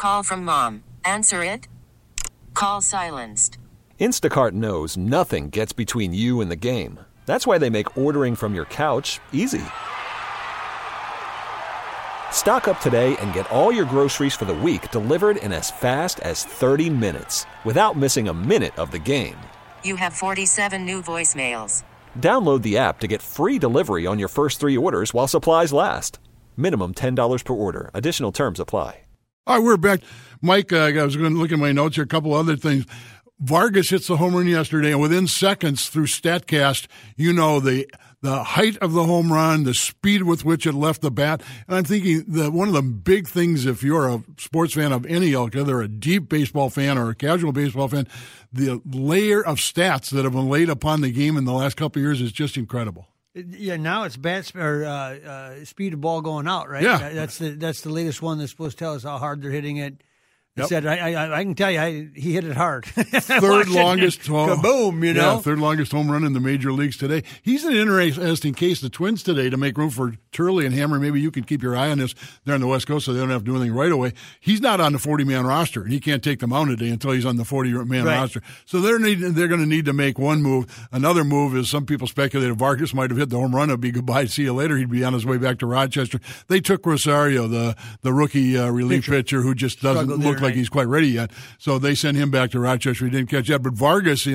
Call from mom. Answer it. Call silenced. Instacart knows nothing gets between you and the game. That's why they make ordering from your couch easy. Stock up today and get all your groceries for the week delivered in as fast as 30 minutes without missing a minute of the game. You have 47 new voicemails. Download the app to get free delivery on your first 3 orders while supplies last. Minimum $10 per order. Additional terms apply. All right, we're back. Mike, I was going to look at my notes here, a couple other things. Vargas hits the home run yesterday, and within seconds through StatCast, you know the height of the home run, the speed with which it left the bat. And I'm thinking that one of the big things, if you're a sports fan of any ilk, whether a deep baseball fan or a casual baseball fan, the layer of stats that have been laid upon the game in the last couple of years is just incredible. Yeah, now it's speed of ball going out, right? Yeah. That's the latest one that's supposed to tell us how hard they're hitting it. Yep. Said, I can tell you, he hit it hard. Third longest, kaboom, you know? Yeah, third longest home run in the major leagues today. He's an interesting case, the Twins today, to make room for Turley and Hammer. Maybe you could keep your eye on this. They're on the West Coast, so they don't have to do anything right away. He's not on the 40-man roster, and he can't take the mound today until he's on the 40-man roster. So they're going to need to make one move. Another move is some people speculated Vargas might have hit the home run. It'd be goodbye, see you later. He'd be on his way back to Rochester. They took Rosario, the rookie relief pitcher who just doesn't look like he's quite ready yet. So they sent him back to Rochester. He didn't catch that. But Vargas,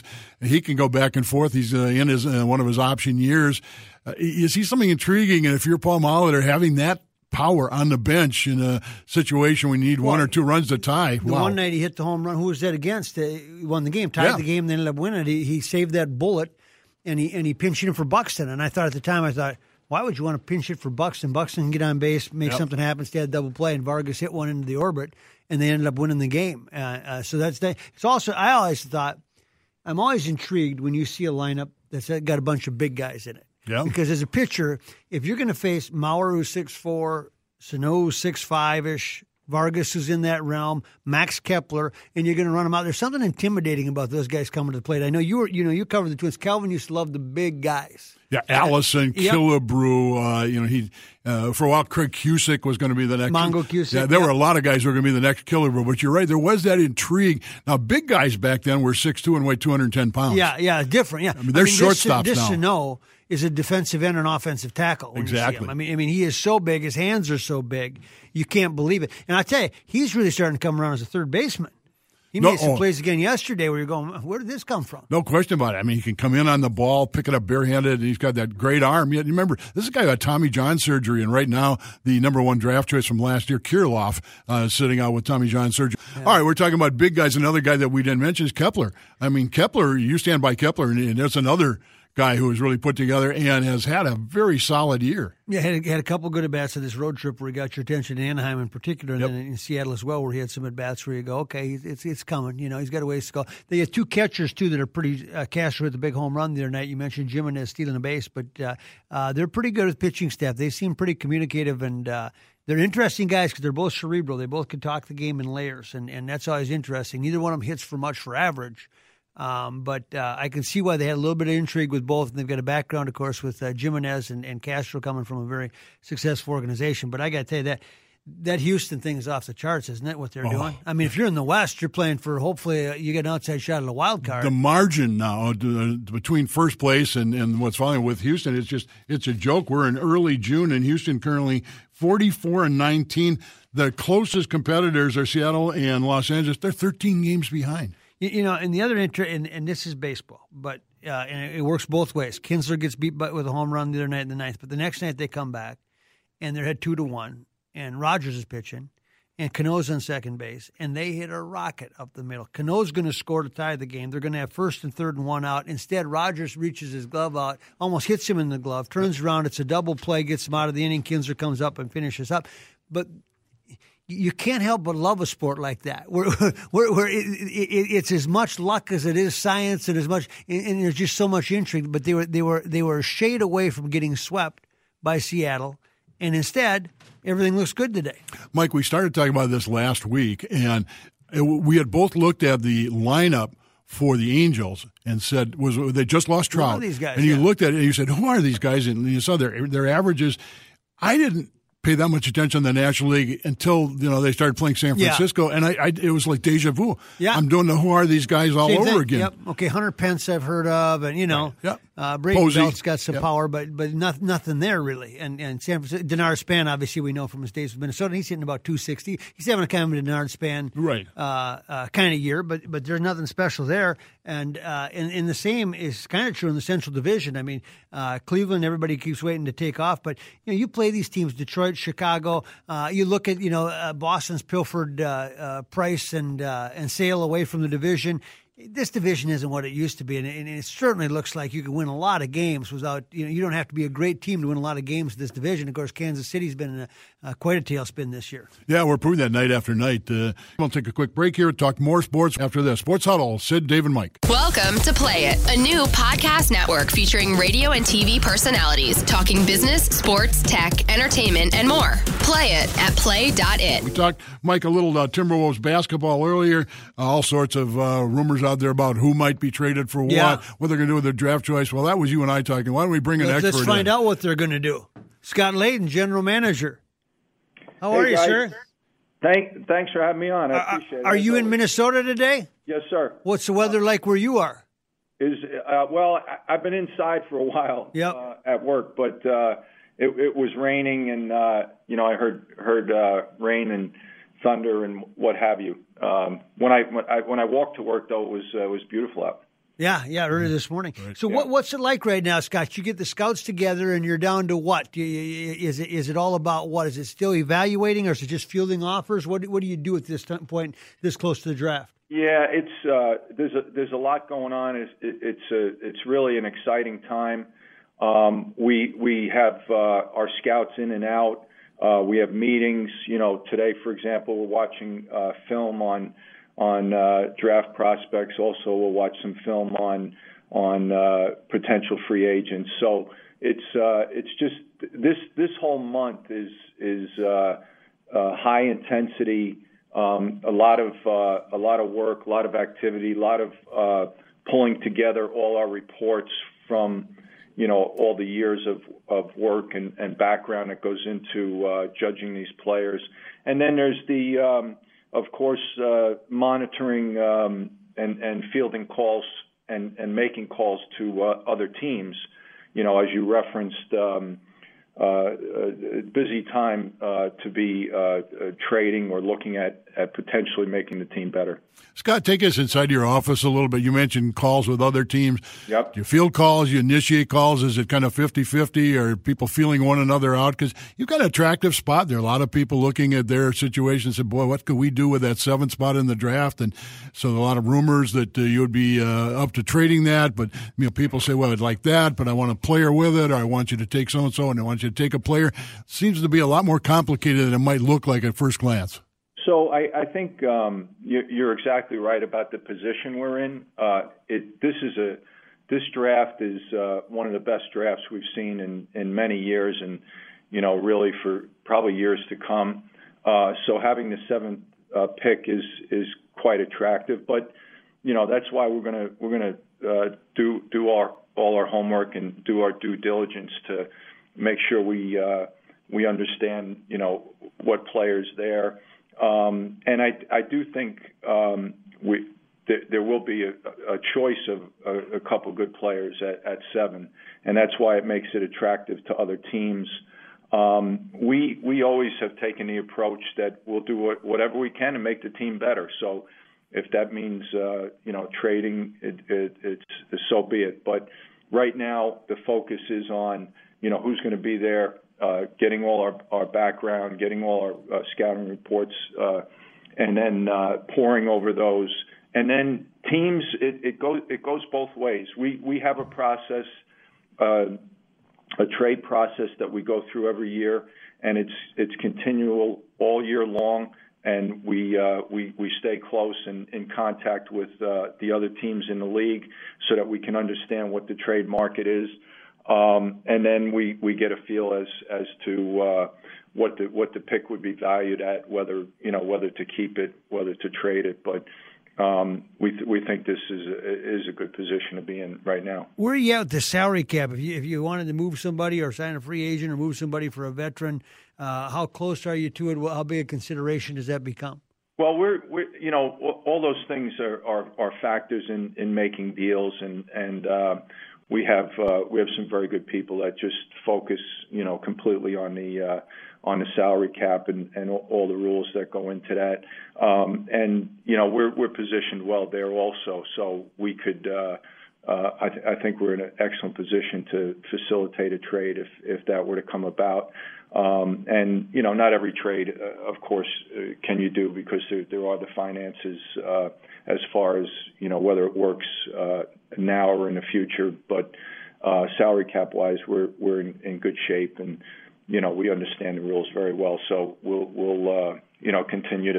he can go back and forth. He's in his one of his option years. You see something intriguing, and if you're Paul Molitor, having that power on the bench in a situation we need one or two runs to tie. The one night he hit the home run. Who was that against? He won the game, tied the game, then ended up winning. He saved that bullet, and he pinched him for Buxton. And I thought at the time, why would you want to pinch it for Buxton? Buxton can get on base, make something happen, stay at double play, and Vargas hit one into the orbit, and they ended up winning the game. So that's that. It's also, I always thought, I'm always intrigued when you see a lineup that's got a bunch of big guys in it. Yeah. Because as a pitcher, if you're going to face Mauer, who's 6'4", Sano, 6'5"-ish, Vargas, who's in that realm, Max Kepler, and you're going to run them out, there's something intimidating about those guys coming to the plate. I know you covered the Twins. Calvin used to love the big guys. Yeah, Allison, Killebrew, for a while Craig Cusick was going to be the next. Mongo Cusick. Yeah, there were a lot of guys who were going to be the next Killebrew, but you're right, there was that intrigue. Now, big guys back then were 6'2" and weighed 210 pounds. Yeah, different, yeah. I mean, they're shortstops this now. Sano is a defensive end and offensive tackle. Exactly. I mean, he is so big, his hands are so big, you can't believe it. And I tell you, he's really starting to come around as a third baseman. He made some plays again yesterday where you're going, where did this come from? No question about it. I mean, he can come in on the ball, pick it up barehanded, and he's got that great arm. Yet, remember, this is a guy who had Tommy John surgery, and right now, the number 1 draft choice from last year, Kirilloff, sitting out with Tommy John surgery. Yeah. All right, we're talking about big guys. Another guy that we didn't mention is Kepler. I mean, Kepler, you stand by Kepler, and there's another guy who was really put together and has had a very solid year. Yeah, had a couple good at-bats on this road trip where he got your attention in Anaheim in particular, and then in Seattle as well, where he had some at-bats where you go, okay, it's coming. He's got a ways to go. They had 2 catchers, too, that are pretty Castro hit the big home run the other night. You mentioned Jimenez stealing a base, but they're pretty good with pitching staff. They seem pretty communicative, and they're interesting guys because they're both cerebral. They both can talk the game in layers, and that's always interesting. Neither one of them hits for much for average. But I can see why they had a little bit of intrigue with both. And they've got a background, of course, with Jimenez and Castro coming from a very successful organization. But I got to tell you that Houston thing is off the charts, isn't it, what they're doing? I mean, if you're in the West, you're playing for hopefully you get an outside shot at a wild card. The margin now between first place and what's following with Houston, it's a joke. We're in early June, and Houston currently 44-19. The closest competitors are Seattle and Los Angeles. They're 13 games behind. And the other and this is baseball, but and it works both ways. Kinsler gets beat with a home run the other night in the 9th, but the next night they come back, and they're ahead 2-1, and Rogers is pitching, and Cano's on second base, and they hit a rocket up the middle. Cano's going to score to tie the game. They're going to have first and third and 1 out. Instead, Rogers reaches his glove out, almost hits him in the glove, turns around. It's a double play, gets him out of the inning. Kinsler comes up and finishes up. But you can't help but love a sport like that, where it's as much luck as it is science, and and there's just so much intrigue. But they were a shade away from getting swept by Seattle, and instead everything looks good today. Mike, we started talking about this last week, and we had both looked at the lineup for the Angels and said, they just lost Trout? These guys, and you looked at it and you said, who are these guys? And you saw their averages. I didn't pay that much attention to the National League until they started playing San Francisco, and it was like deja vu. Yeah. I'm doing who are these guys all Same over thing. again. Yep. Okay, Hunter Pence I've heard of, and Brady Posey. Belt's got some power, but nothing there really. And San Francisco, Denard Span, obviously we know from his days with Minnesota, he's hitting about 260. He's having a kind of a Denard Span kind of year, but there's nothing special there. And the same is kind of true in the Central Division. I mean, Cleveland, everybody keeps waiting to take off, but you play these teams, Detroit, Chicago. You look at Boston's pilfered Price and Sale away from the division. This division isn't what it used to be, and it certainly looks like you can win a lot of games without, you don't have to be a great team to win a lot of games in this division. Of course, Kansas City's been in quite a tailspin this year. Yeah, we're proving that night after night. We'll take a quick break here, talk more sports after this. Sports Huddle, Sid, Dave, and Mike. Welcome to Play It, a new podcast network featuring radio and TV personalities talking business, sports, tech, entertainment, and more. Play it at play.it. We talked, Mike, a little Timberwolves basketball earlier, all sorts of rumors out there about who might be traded for what they're going to do with their draft choice. Well, that was you and I talking. Why don't we bring an expert Let's find in? out what they're going to do. Scott Layton, general manager. How are you, guys. sir? Thanks for having me on. I appreciate it. Are you in Minnesota today? Yes, sir. What's the weather like where you are? I've been inside for a while at work, but it was raining, and I heard rain and thunder and what have you. When I walked to work, though, it was beautiful out. Yeah, early this morning. Right. So what's it like right now, Scott? You get the scouts together, and you're down to what? Is it all about what? Is it still evaluating, or is it just fielding offers? What do you do at this point, this close to the draft? Yeah, it's there's a lot going on. It's really an exciting time. We have our scouts in and out. We have meetings. Today, for example, we're watching film on draft prospects. Also, we'll watch some film on potential free agents. So it's just this whole month is high intensity. A lot of work, a lot of activity, a lot of pulling together all our reports from all the years of work and background that goes into judging these players. And then there's the of course, monitoring and fielding calls and making calls to other teams. As you referenced, busy time to be trading or looking at potentially making the team better. Scott, take us inside your office a little bit. You mentioned calls with other teams. Yep. Do you field calls? You initiate calls? Is it kind of 50-50, or are people feeling one another out? Because you've got an attractive spot there. A lot of people looking at their situation and say, boy, what could we do with that 7th spot in the draft? And so a lot of rumors that you would be up to trading that. But people say, well, I'd like that, but I want a player with it, or I want you to take so-and-so, and I want you to take a player. It seems to be a lot more complicated than it might look like at first glance. So I think you're exactly right about the position we're in. This draft is one of the best drafts we've seen in many years, and really for probably years to come. So having the 7th pick is quite attractive, but that's why we're gonna do all our homework and do our due diligence to make sure we understand what players there. And I do think there will be a choice of a couple good players at 7, and that's why it makes it attractive to other teams. We always have taken the approach that we'll do whatever we can to make the team better. So if that means trading, it's so be it. But right now the focus is on who's going to be there. Getting all our background, getting all our scouting reports, and then poring over those. And then teams, it goes both ways. We have a process, a trade process that we go through every year, and it's continual all year long. And we stay close and in contact with the other teams in the league so that we can understand what the trade market is. And then we get a feel as to what the pick would be valued at, whether to keep it, whether to trade it. But we think this is a good position to be in right now. Where are you at with the salary cap? If you wanted to move somebody or sign a free agent or move somebody for a veteran, how close are you to it? How big a consideration does that become? Well, we're all those things are factors in making deals, and we have some very good people that just focus completely on the salary cap and all the rules that go into that, and we're positioned well there also, so we could. I think we're in an excellent position to facilitate a trade if that were to come about. And not every trade, of course, can you do, because there are the finances as far as whether it works now or in the future. But salary cap wise, we're in good shape, and we understand the rules very well. So we'll continue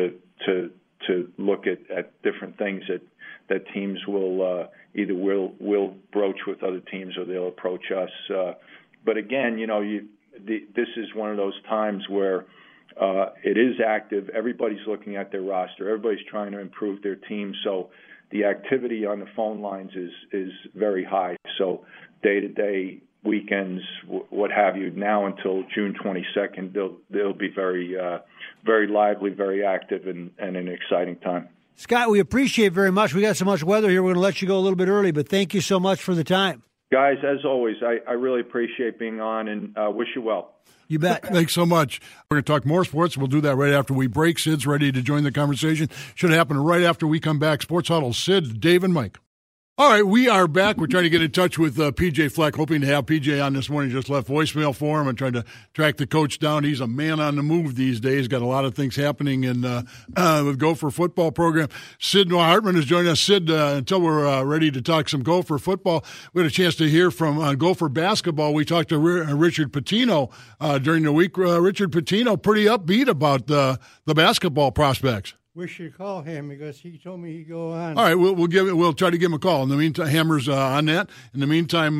to look at different things that teams will either will broach with other teams or they'll approach us. But again, this is one of those times where it is active. Everybody's looking at their roster. Everybody's trying to improve their team. So the activity on the phone lines is very high. So day-to-day, weekends, what have you, now until June 22nd, they'll be very very lively, very active, and an exciting time. Scott, we appreciate very much. We got so much weather here, we're going to let you go a little bit early, but thank you so much for the time. Guys, as always, I really appreciate being on, and wish you well. You bet. Thanks so much. We're going to talk more sports. We'll do that right after we break. Sid's ready to join the conversation. Should happen right after we come back. Sports Huddle, Sid, Dave, and Mike. All right, we are back. We're trying to get in touch with PJ Fleck, hoping to have PJ on this morning. Just left voicemail for him and trying to track the coach down. He's a man on the move these days. Got a lot of things happening in the Gopher football program. Sid Hartman is joining us. Sid, until we're ready to talk some Gopher football, we had a chance to hear from Gopher basketball. We talked to Richard Pitino during the week. Richard Pitino pretty upbeat about the basketball prospects. We should call him because he told me he'd go on. All right, we'll try to give him a call. In the meantime, Hammer's on that. In the meantime,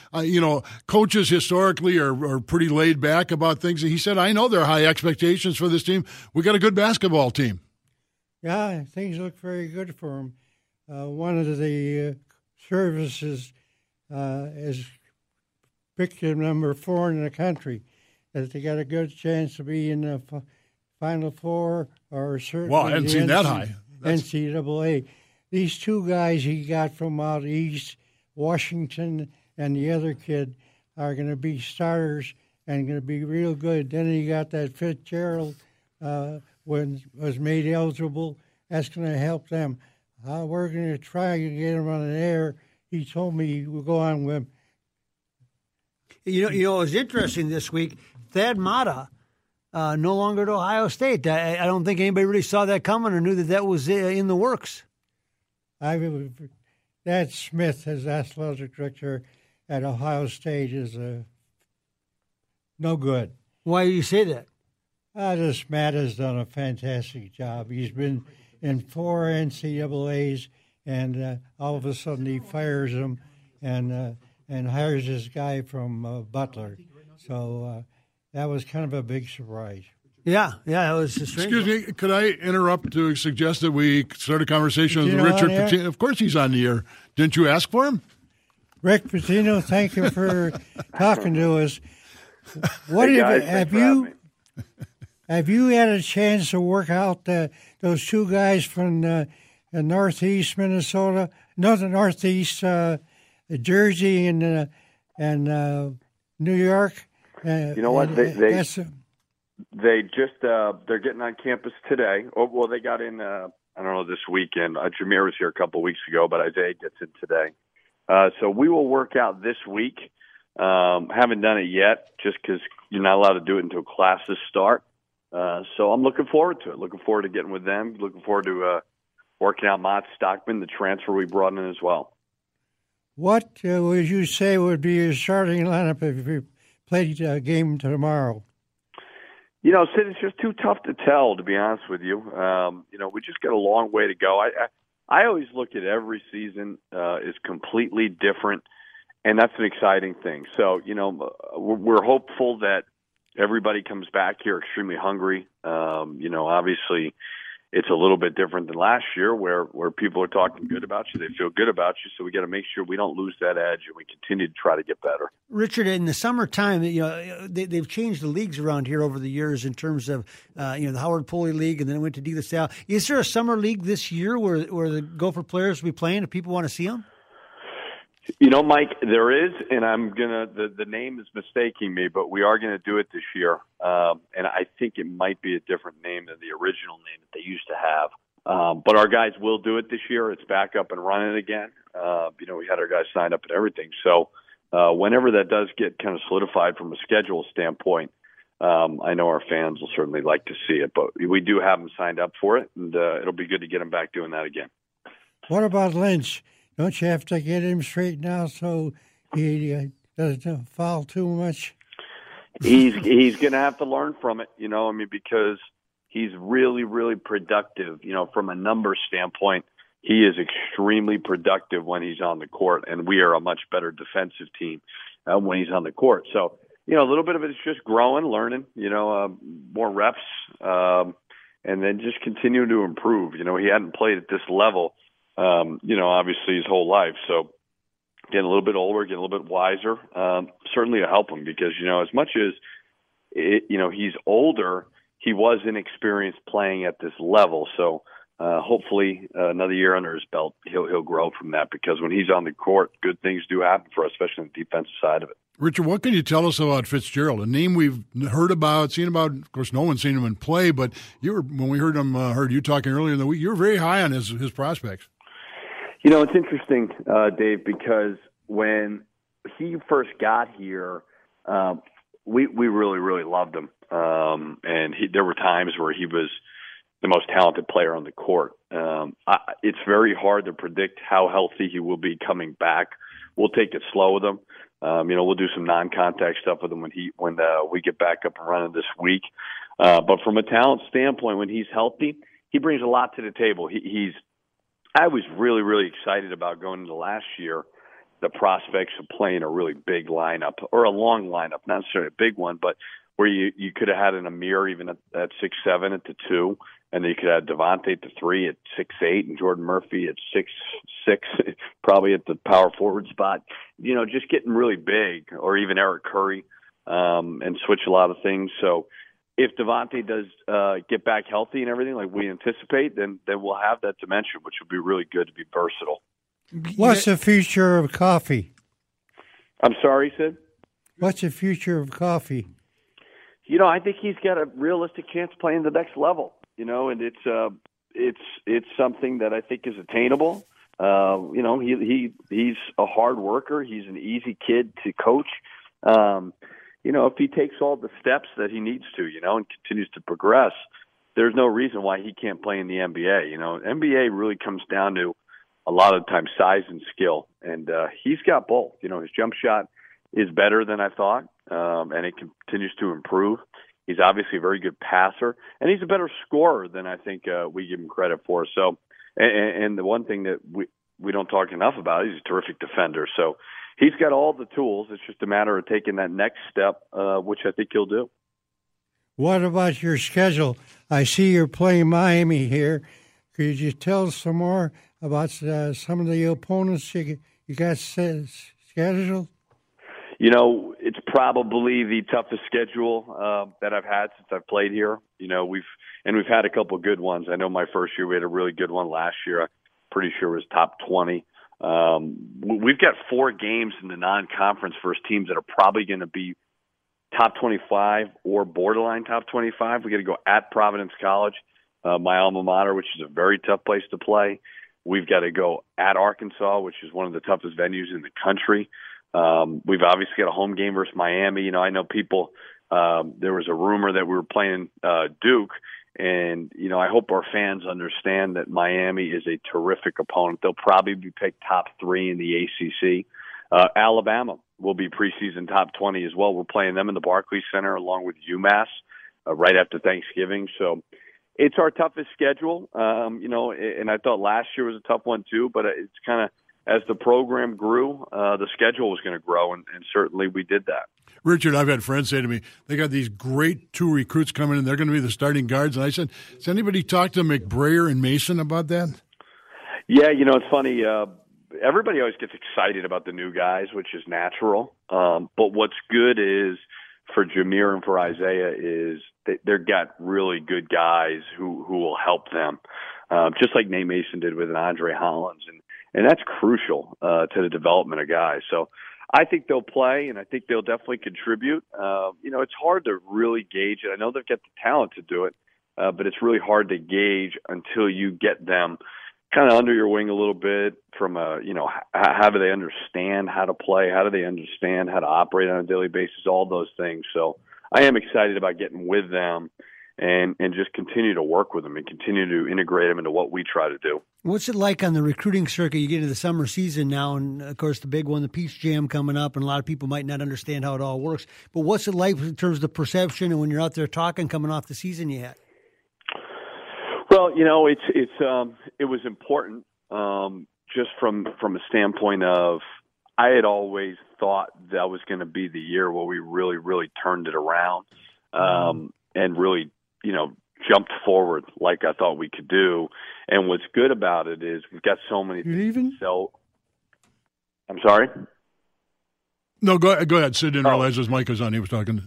coaches historically are pretty laid back about things. He said, "I know there are high expectations for this team. We got a good basketball team." Yeah, things look very good for him. One of the services is picked him number 4 in the country. That they got a good chance to be in the Final Four, or certainly I hadn't seen that high. NCAA. These two guys he got from out east, Washington and the other kid, are going to be starters and going to be real good. Then he got that Fitzgerald when was made eligible. That's going to help them. We're going to try and get him on the air. He told me we'll go on with him. It was interesting this week. Thad Matta. No longer at Ohio State. I don't think anybody really saw that coming or knew that was in the works. Thad Smith, as athletic director at Ohio State, is no good. Why do you say that? Matt has done a fantastic job. He's been in 4 NCAAs, and all of a sudden he fires him and hires this guy from Butler. So that was kind of a big surprise. Yeah, it was a strange. Excuse me, could I interrupt to suggest that we start a conversation with Richard Pitino? Of course he's on the air. Didn't you ask for him? Rick Pitino, thank you for talking to us. What have you had a chance to work out those two guys from northeast Minnesota, northeast Jersey and New York? You know what? They just they're getting on campus today. Well, they got in. I don't know, this weekend. Jameer was here a couple of weeks ago, but Isaiah gets in today. So we will work out this week. Haven't done it yet, just because you're not allowed to do it until classes start. So I'm looking forward to it. Looking forward to getting with them. Looking forward to working out Mott Stockman, the transfer we brought in as well. What would you say would be your starting lineup if you played a game tomorrow? Sid, it's just too tough to tell, to be honest with you. We just got a long way to go. I always look at every season as completely different, and that's an exciting thing. So, we're hopeful that everybody comes back here extremely hungry. Obviously, it's a little bit different than last year where people are talking good about you. They feel good about you. So we got to make sure we don't lose that edge and we continue to try to get better. Richard, in the summertime, they've changed the leagues around here over the years in terms of, the Howard Pulley League, and then it went to De La Salle. Is there a summer league this year where the Gopher players will be playing if people want to see them? Mike, there is, and I'm going to, the name is mistaking me, but we are going to do it this year. And I think it might be a different name than the original name that they used to have. But our guys will do it this year. It's back up and running again. We had our guys signed up and everything. So whenever that does get kind of solidified from a schedule standpoint, I know our fans will certainly like to see it. But we do have them signed up for it, and it'll be good to get them back doing that again. What about Lynch? Don't you have to get him straightened out so he doesn't foul too much? He's going to have to learn from it, because he's really, really productive. From a numbers standpoint, he is extremely productive when he's on the court, and we are a much better defensive team when he's on the court. So, a little bit of it is just growing, learning, more reps, and then just continuing to improve. He hadn't played at this level obviously his whole life. So getting a little bit older, getting a little bit wiser, certainly to help him because, as much as, he's older, he was inexperienced playing at this level. So hopefully another year under his belt, he'll grow from that because when he's on the court, good things do happen for us, especially on the defensive side of it. Richard, what can you tell us about Fitzgerald? A name we've heard about, seen about. Of course, no one's seen him in play, but when we heard you talking earlier in the week, you were very high on his prospects. It's interesting, Dave, because when he first got here, we really, really loved him. And there were times where he was the most talented player on the court. It's very hard to predict how healthy he will be coming back. We'll take it slow with him. We'll do some non-contact stuff with him when we get back up and running this week. But from a talent standpoint, when he's healthy, he brings a lot to the table. I was really, really excited about going into last year, the prospects of playing a really big lineup or a long lineup, not necessarily a big one, but where you could have had an Amir even at 6'7" at the 2, and then you could have Devontae at the 3 at 6'8", and Jordan Murphy at 6'6", probably at the power forward spot. Just getting really big, or even Eric Curry, and switch a lot of things. So if Devontae does get back healthy and everything like we anticipate, then we'll have that dimension, which will be really good to be versatile. What's the future of Coffey? I'm sorry, Sid? What's the future of Coffey? I think he's got a realistic chance playing the next level, and it's something that I think is attainable. He's a hard worker. He's an easy kid to coach. If he takes all the steps that he needs to, and continues to progress, there's no reason why he can't play in the NBA. NBA really comes down to a lot of times size and skill, and he's got both. His jump shot is better than I thought, and it continues to improve. He's obviously a very good passer, and he's a better scorer than I think we give him credit for. So, and the one thing that we don't talk enough about, he's a terrific defender. So he's got all the tools. It's just a matter of taking that next step, which I think he'll do. What about your schedule? I see you're playing Miami here. Could you tell us some more about some of the opponents you got scheduled? It's probably the toughest schedule that I've had since I've played here. We've had a couple of good ones. I know my first year we had a really good one last year. I'm pretty sure it was top 20. We've got 4 games in the non-conference versus teams that are probably going to be top 25 or borderline top 25. We got to go at Providence College, my alma mater, which is a very tough place to play. We've got to go at Arkansas, which is one of the toughest venues in the country. We've obviously got a home game versus Miami. I know people, there was a rumor that we were playing Duke, and, I hope our fans understand that Miami is a terrific opponent. They'll probably be picked top 3 in the ACC. Alabama will be preseason top 20 as well. We're playing them in the Barclays Center along with UMass right after Thanksgiving. So it's our toughest schedule, and I thought last year was a tough one too, but it's kind of as the program grew, the schedule was going to grow, and certainly we did that. Richard, I've had friends say to me, they got these great 2 recruits coming in, they're going to be the starting guards. And I said, has anybody talked to McBrayer and Mason about that? Yeah, it's funny. Everybody always gets excited about the new guys, which is natural. But what's good is for Jameer and for Isaiah is they've got really good guys who will help them, just like Nate Mason did with an Andre Hollins. And that's crucial to the development of guys. So I think they'll play, and I think they'll definitely contribute. It's hard to really gauge it. I know they've got the talent to do it, but it's really hard to gauge until you get them kind of under your wing a little bit from how do they understand how to play? How do they understand how to operate on a daily basis? All those things. So I am excited about getting with them and just continue to work with them and continue to integrate them into what we try to do. What's it like on the recruiting circuit? You get into the summer season now, and, of course, the big one, the Peach Jam coming up, and a lot of people might not understand how it all works. But what's it like in terms of the perception and when you're out there talking coming off the season you had? Well, it was important just from a standpoint of I had always thought that was going to be the year where we really, really turned it around and really, jumped forward like I thought we could do. And what's good about it is we've got so many things. So, I'm sorry? No, go ahead. Sid didn't realize his mic was on. He was talking.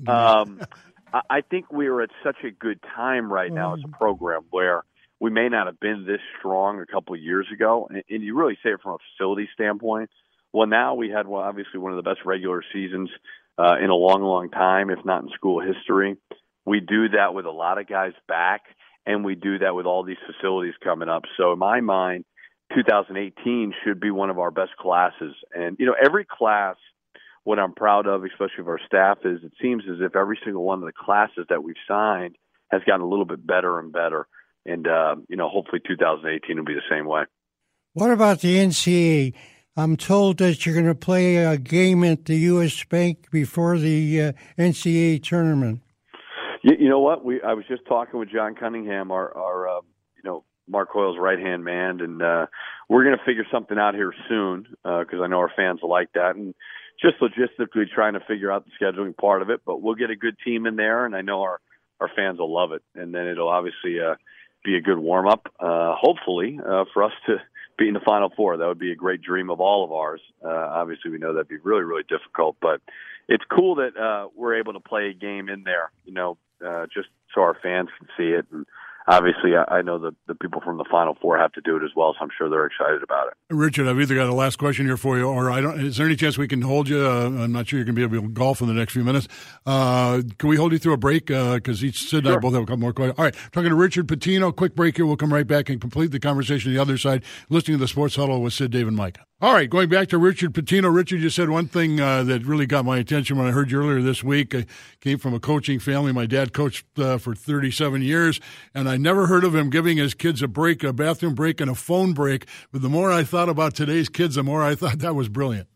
I think we are at such a good time right now as a program where we may not have been this strong a couple of years ago. And you really say it from a facility standpoint. Well, now we had, obviously one of the best regular seasons in a long, long time, if not in school history. We do that with a lot of guys back, and we do that with all these facilities coming up. So in my mind, 2018 should be one of our best classes. And, every class, what I'm proud of, especially of our staff, is it seems as if every single one of the classes that we've signed has gotten a little bit better and better. And, hopefully 2018 will be the same way. What about the NCAA? I'm told that you're going to play a game at the U.S. Bank before the NCAA tournament. You know what? I was just talking with John Cunningham, our Mark Hoyle's right-hand man, and we're going to figure something out here soon because I know our fans will like that. And just logistically trying to figure out the scheduling part of it, but we'll get a good team in there, and I know our fans will love it. And then it'll obviously be a good warm-up, hopefully, for us to be in the Final Four. That would be a great dream of all of ours. Obviously, we know that'd be really, really difficult, but it's cool that we're able to play a game in there, just so our fans can see it. And obviously, I know the people from the Final Four have to do it as well, so I'm sure they're excited about it. Richard, I've either got a last question here for you, or is there any chance we can hold you? I'm not sure you're going to be able to golf in the next few minutes. Can we hold you through a break? Because Sid and I both have a couple more questions. All right, talking to Richard Pitino. Quick break here. We'll come right back and complete the conversation on the other side, listening to the Sports Huddle with Sid, Dave, and Mike. All right, going back to Richard Pitino. Richard, you said one thing that really got my attention when I heard you earlier this week. I came from a coaching family. My dad coached for 37 years, and I never heard of him giving his kids a break, a bathroom break, and a phone break. But the more I thought about today's kids, the more I thought that was brilliant.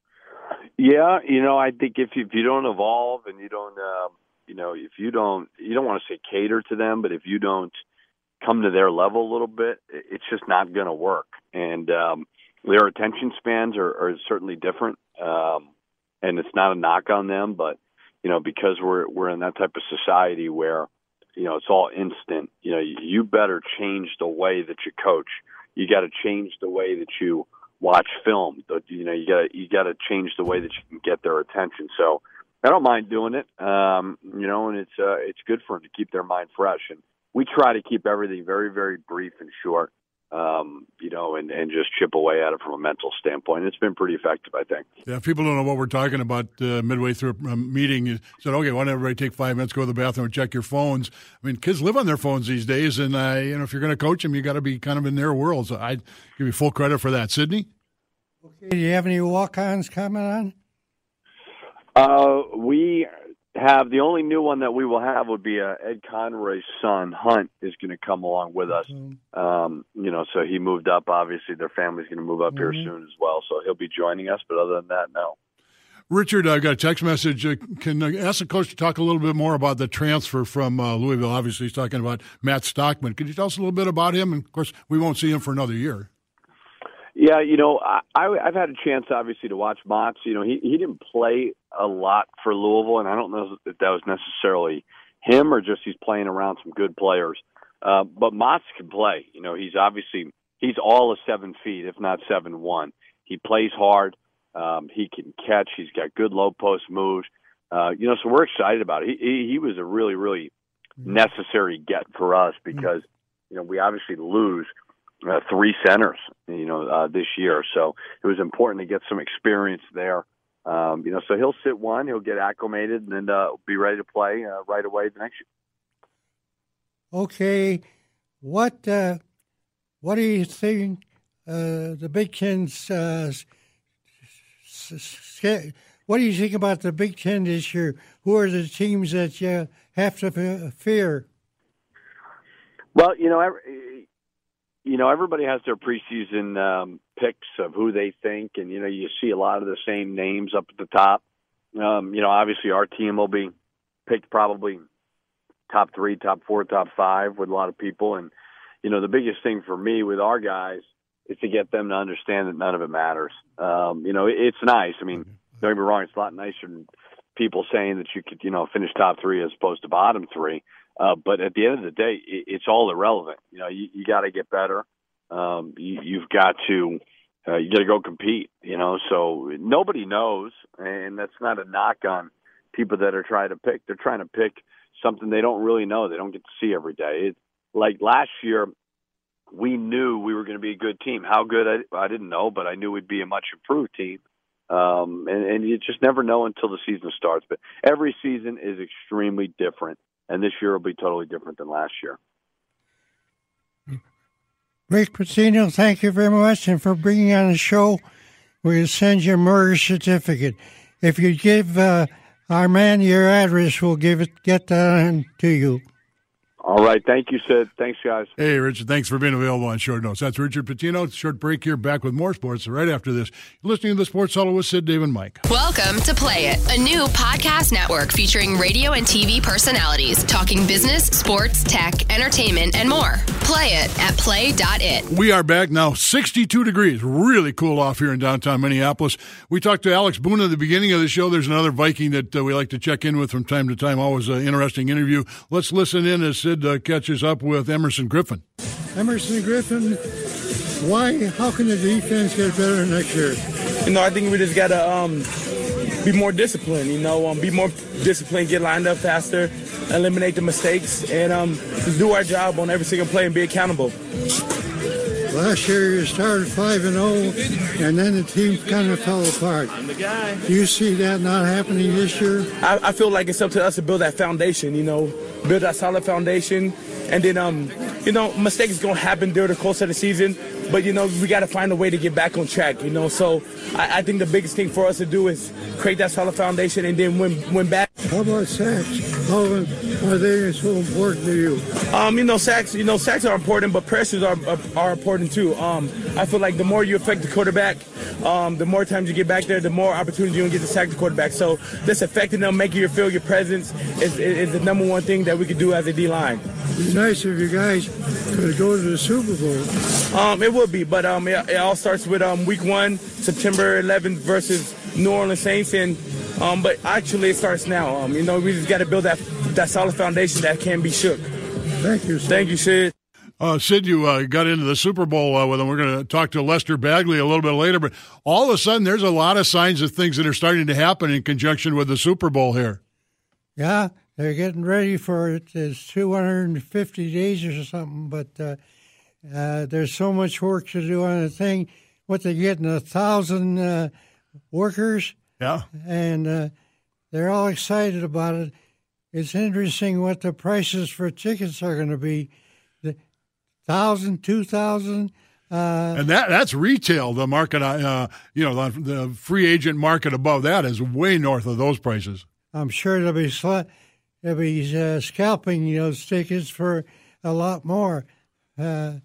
Yeah, I think if you don't evolve and you don't, if you don't want to say cater to them, but if you don't come to their level a little bit, it's just not going to work. And their attention spans are certainly different, and it's not a knock on them, but because we're in that type of society where it's all instant. You better change the way that you coach. You got to change the way that you watch film. You got to change the way that you can get their attention. So I don't mind doing it, and it's good for them to keep their mind fresh. And we try to keep everything very, very brief and short. And just chip away at it from a mental standpoint. It's been pretty effective, I think. Yeah, if people don't know what we're talking about, midway through a meeting, you said, okay, why don't everybody take 5 minutes, go to the bathroom, and check your phones? I mean, kids live on their phones these days, and, if you're going to coach them, you got to be kind of in their world. So I give you full credit for that. Sydney? Okay, do you have any walk-ons coming on? We have the only new one that we will have would be Ed Conroy's son, Hunt, is going to come along with us. So he moved up. Obviously, their family's going to move up here soon as well. So he'll be joining us. But other than that, no. Richard, I got a text message. Can I ask the coach to talk a little bit more about the transfer from Louisville? Obviously, he's talking about Matt Stockman. Could you tell us a little bit about him? And, of course, we won't see him for another year. Yeah, I've had a chance, obviously, to watch Motts. He didn't play a lot for Louisville, and I don't know if that was necessarily him or just he's playing around some good players. But Motts can play. He's all of 7 feet, if not 7'1". He plays hard. He can catch. He's got good low post moves. So we're excited about it. He was a really, really necessary get for us because, we obviously lose 3 centers, this year. So it was important to get some experience there. So he'll sit one, he'll get acclimated, and then be ready to play right away the next year. Okay, what do you think the Big Ten's? What do you think about the Big Ten this year? Who are the teams that you have to fear? Well, everybody has their preseason picks of who they think, and you see a lot of the same names up at the top. Obviously our team will be picked probably top 3, top 4, top 5 with a lot of people, and the biggest thing for me with our guys is to get them to understand that none of it matters. It's nice. I mean, don't get me wrong; it's a lot nicer than people saying that you could finish top 3 as opposed to bottom 3. But at the end of the day, it's all irrelevant. You got to get better. You've got to go compete. So nobody knows, and that's not a knock on people that are trying to pick. They're trying to pick something they don't really know. They don't get to see every day. Like last year, we knew we were going to be a good team. How good I didn't know, but I knew we'd be a much improved team. And you just never know until the season starts. But every season is extremely different. And this year will be totally different than last year. Rick Pitino, thank you very much. And for bringing on the show, we'll send you a murder certificate. If you give our man your address, we'll get that on to you. All right. Thank you, Sid. Thanks, guys. Hey, Richard. Thanks for being available on Short Notes. That's Richard Pitino. Short break here. Back with more sports right after this. You're listening to the Sports Huddle with Sid, Dave, and Mike. Welcome to Play It, a new podcast network featuring radio and TV personalities talking business, sports, tech, entertainment, and more. Play it at play.it. We are back now. 62 degrees. Really cool off here in downtown Minneapolis. We talked to Alex Boone at the beginning of the show. There's another Viking that we like to check in with from time to time. Always an interesting interview. Let's listen in as Sid catches up with Emerson Griffin. Emerson Griffin, how can the defense get better next year? I think we just got to be more disciplined, be more disciplined, get lined up faster, eliminate the mistakes, and just do our job on every single play and be accountable. Last year you started 5-0, and then the team kind of fell apart. I'm the guy. Do you see that not happening this year? I feel like it's up to us to build that foundation, build that solid foundation. And then, mistakes going to happen during the course of the season. But, we got to find a way to get back on track, So I think the biggest thing for us to do is create that solid foundation and then win back. How about sacks? How are they so important to you? Sacks are important, but pressures are important too. I feel like the more you affect the quarterback, the more times you get back there, the more opportunity you're going to get to sack the quarterback. So just affecting them, making you feel your presence is the number one thing that we could do as a D-line. It'd be nice if you guys could go to the Super Bowl. It would be, but it all starts with week 1, September 11th versus New Orleans Saints, and but actually it starts now. We just got to build that solid foundation that can be shook. Thank you, Sid. Thank you, Sid. Sid, you got into the Super Bowl with them. We're going to talk to Lester Bagley a little bit later, but all of a sudden there's a lot of signs of things that are starting to happen in conjunction with the Super Bowl here. Yeah, they're getting ready for it. It's 250 days or something, but there's so much work to do on the thing. What, they're getting 1,000 workers? Yeah. And they're all excited about it. It's interesting what the prices for tickets are going to be. 1,000, 2,000. And that's retail. The market, the free agent market above that is way north of those prices. I'm sure they'll be scalping those tickets for a lot more.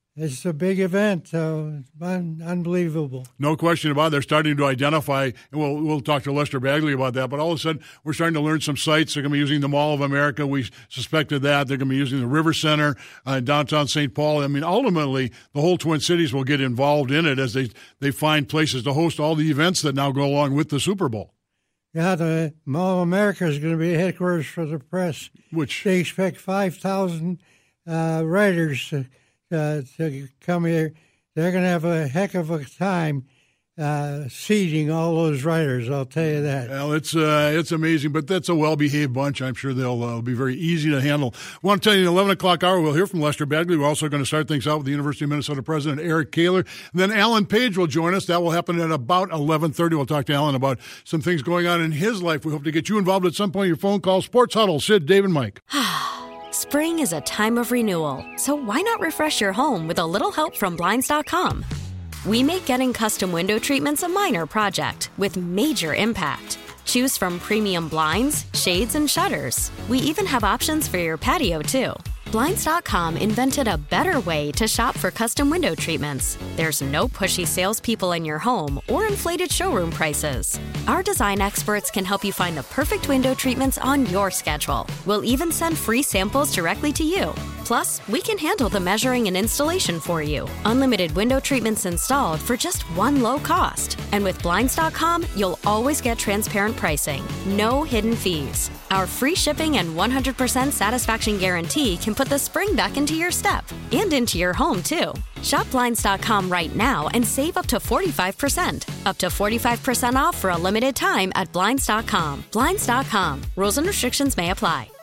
It's a big event, so it's unbelievable. No question about it. They're starting to identify, and we'll talk to Lester Bagley about that, but all of a sudden we're starting to learn some sites. They're going to be using the Mall of America. We suspected that. They're going to be using the River Center in downtown St. Paul. I mean, ultimately, the whole Twin Cities will get involved in it as they find places to host all the events that now go along with the Super Bowl. Yeah, the Mall of America is going to be headquarters for the press. Which they expect 5,000 writers to come here. They're going to have a heck of a time seating all those writers, I'll tell you that. Well, it's amazing, but that's a well-behaved bunch. I'm sure they'll be very easy to handle. I want to tell you, in the 11 o'clock hour, we'll hear from Lester Bagley. We're also going to start things out with the University of Minnesota president, Eric Kaler. And then Alan Page will join us. That will happen at about 11:30. We'll talk to Alan about some things going on in his life. We hope to get you involved at some point. Your phone call, Sports Huddle, Sid, Dave, and Mike. Spring is a time of renewal, so why not refresh your home with a little help from Blinds.com? We make getting custom window treatments a minor project with major impact. Choose from premium blinds, shades, and shutters. We even have options for your patio, too. Blinds.com invented a better way to shop for custom window treatments. There's no pushy salespeople in your home or inflated showroom prices. Our design experts can help you find the perfect window treatments on your schedule. We'll even send free samples directly to you. Plus, we can handle the measuring and installation for you. Unlimited window treatments installed for just one low cost. And with Blinds.com, you'll always get transparent pricing. No hidden fees. Our free shipping and 100% satisfaction guarantee can put the spring back into your step and into your home, too. Shop Blinds.com right now and save up to 45%. Up to 45% off for a limited time at Blinds.com. Blinds.com. Rules and restrictions may apply.